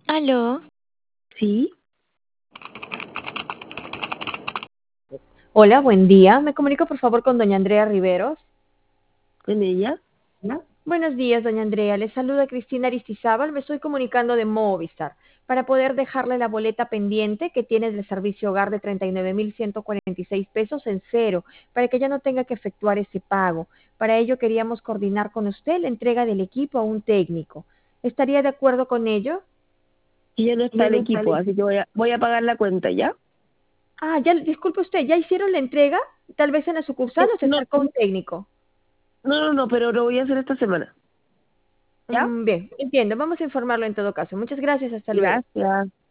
Aló, Sí, Hola, buen día. Me comunico por favor con doña Andrea Riveros. con ella. ¿No? Buenos días, doña Andrea. Le saluda Cristina Aristizábal. Me estoy comunicando de Movistar para poder dejarle la boleta pendiente que tiene del servicio hogar de 39.146 pesos en cero, para que ya no tenga que efectuar ese pago. Para ello queríamos coordinar con usted la entrega del equipo a un técnico. ¿Estaría de acuerdo con ello? Y ya no está el equipo, así que voy a pagar la cuenta, ¿ya? Ah, ya, disculpe usted, ¿ya hicieron la entrega? Tal vez en la sucursal o se No, acercó un técnico. no, pero lo voy a hacer esta semana, ¿ya? Bien, entiendo. Vamos a informarlo en todo caso. Muchas gracias. Hasta luego. Gracias.